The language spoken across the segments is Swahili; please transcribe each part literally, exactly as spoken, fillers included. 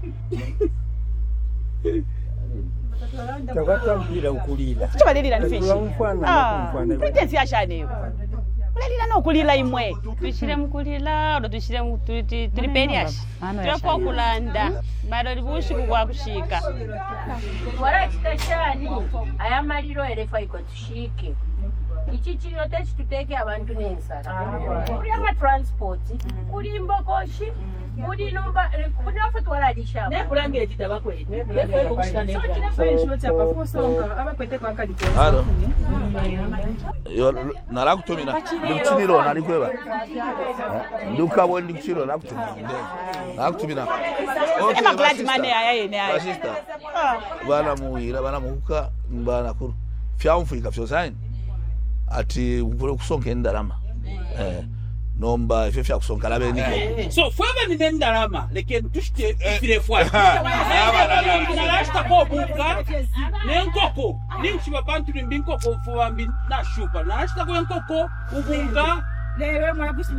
Tabata mpira ukulila. Chobalilira nifishi. Ah, pretence yashaneyo. Kulila no kulila imwe. Tushire mukulila, ndo tushire mu tulipeni ashi. Turapo kulanda. Bado libushi kugwa kushika. Wara kitashani ayamaliro elefa iko tushike. Ichi chiro techi tuteke abantu nensara. Kuri ama transport, kuri mbokoshi, kuri nomba, kuri afutu wala disha. Ne kulangira kitaba kweli. Halo. Yo narakutumina. Ndikuchiriro narikweba. Nduka bo ndikuchiriro narakutumina. Narakutumina. Ema glad money aya yene aya. Sister. Bana muhira bana mukuka mbana kuru. Fyamfika fyo sign. Ati ukule kusonka endarama. Eh. Nomba ifefya kusonka labe niko. So fwaba ni ndarama leke tushite ifire fwa. Nalashta ko buka nenkoko. Ninchi babantu limbinko fwa mbi na shupa. Nalashta ko enkoko ubunga. Lewe mwabushi.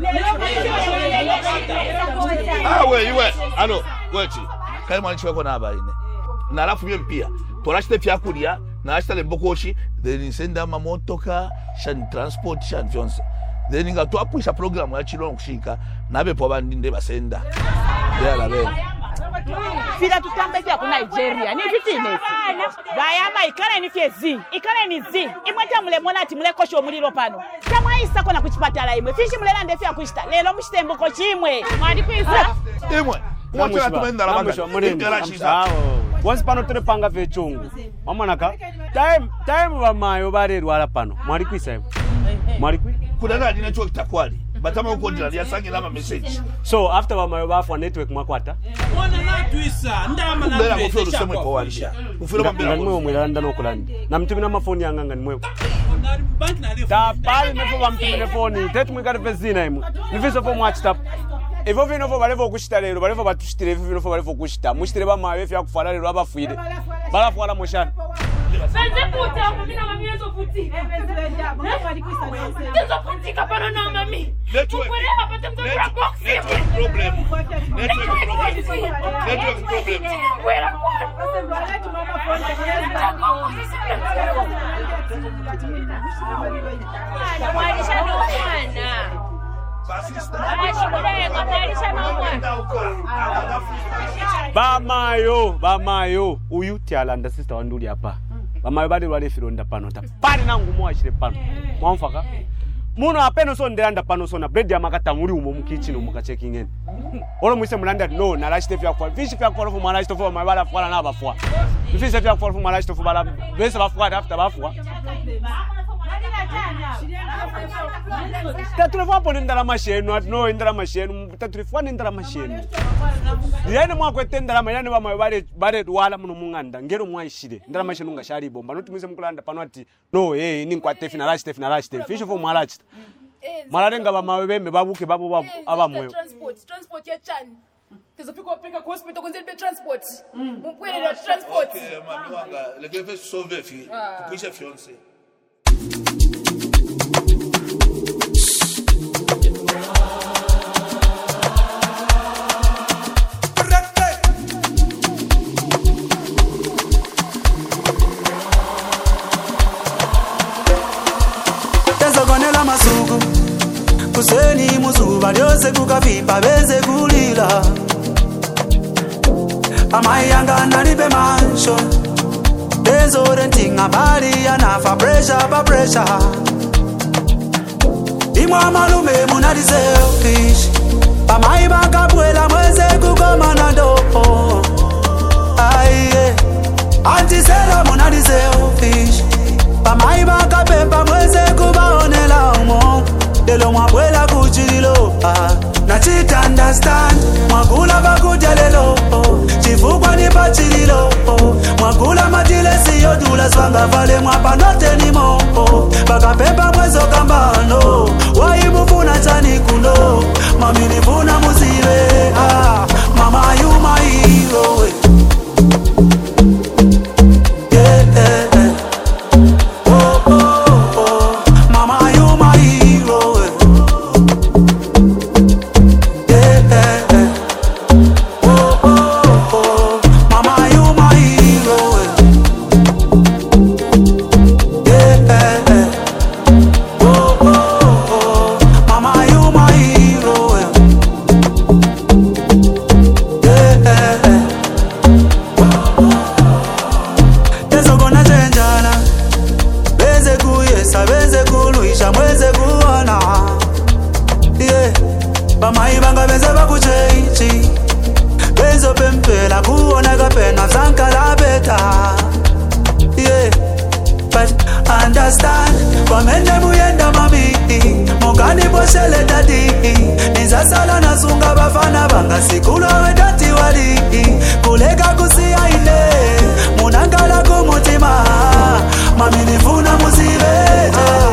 Ah we iwe. Ano, wechi. Kai mwani chwe ko naba ine. Nalafu bye mpia. Torashite fyakulia. Nalashta lembokoshi. Then senda mamotoka shan transport shan vyonse. Then inga tuapwisha programu ya chilo kushika nabe po bandinde basenda ya la bene Fila tutambe vya ku Nigeria ni vitine bayama ikale ni fiezi ikale ni zi imweta mule mona ati mule kosho muliro pano kama isa kona kuchipatala imwe fishi mule ndefya ya kushita lelo mshitembo ko chimwe mwadi kwisa imwe mwacha tumenda la banga once pano tere panga vechungu mamanaka time time wa mayo bare rwala pano mwadi kwisa imwe mwadi kwi kudana dina chuo kitakwali batama uko ndira ya sangi lama message so after wa mayo bafu network mwakwata Ona na twisa ndama na mbela mufiro semwe ko walisha ufiro mambela mwe mwe landa no kulandi na mtumi na mafoni yanganga ni mwe bank na ta pali mefo wa mtumi na foni tetu mwikari pezina imwe nifiso fo mwatch tap evo vino fo balevo kushita lero balevo batushitire evo vino fo balevo kushita mushitire ba mayo fya kufala lero abafuire balafu wala moshana Senze puta kumina mamiezo puti. Tezo puti kapana na mami. Network. Kwele hapate mtoto wa boxi. Network problem. Network problem. Network problem. Kwela kwa. Mwalisha no mwana. Ba mayo ba mayo uyu tialanda sister wanduli hapa ba mayo bade lwale fironda pano ta pali nangu mwashire pano mwamfaka muno apeno so ndelanda pano so na bread ya makata muri umo mukitchen umuka checking in olo mwise mulanda no na lashite fya kwa fish fya kwa fu mwana stofo ma bala fwa na bafwa fish fya kwa fu mwana stofo bala bese bafwa after bafwa Tatulefwa pone ndara mashenu no ndara mashenu tatulefwa ndara mashenu yani mwakwete ndara mayane bama bare bare wala muno munganda ngero mwashire ndara mashenu ngashari bomba notumize mukulanda pano ati no eh ni kwate final last final last fish fo mwalachita malarenga bama bembe babuke babo babo abamwe transport transport ya chan tezo piko peka ku hospital kunze be transport mpwele na transport okay mami wanga lekefe sauver fi tukisha fiance Tezogonela masuku kuseni muzuba lyose kukavipa beze kulila amayanga nalibe mansion Tezo renting a body anafa pressure pa pressure Imwa malume munadi selfish Pamaiba kabwela mweze kugoma na dopo Aye Antisela munadi selfish Pamaiba kapepa mweze kubaonela umo Delo mwabwela kuchilo Nachita understand Mwakula bakuja lelo Chifukwa nipa chililo Mwakula matile siyo dula swanga vale mwapa note ni mo Baka pepa mwezo kambano Waimufuna chani kuno Mami nifuna muziwe ah, Mama you my hero Yeah, yeah, yeah. Oh, oh, oh. Mama you my hero Yeah, yeah, yeah. Oh, oh, oh. pesa benze kuluisha mweze kuona. Yeah, bamai banga benze bakuchechi. Benzo pempela kuona kapena zankala beta. Yeah, but understand kwamende muyenda mami mukani boshele dadi nizasala nasunga bafana banga sikula wedati wali kulega kusia ile munangala kumutima mami nifuna musibeta.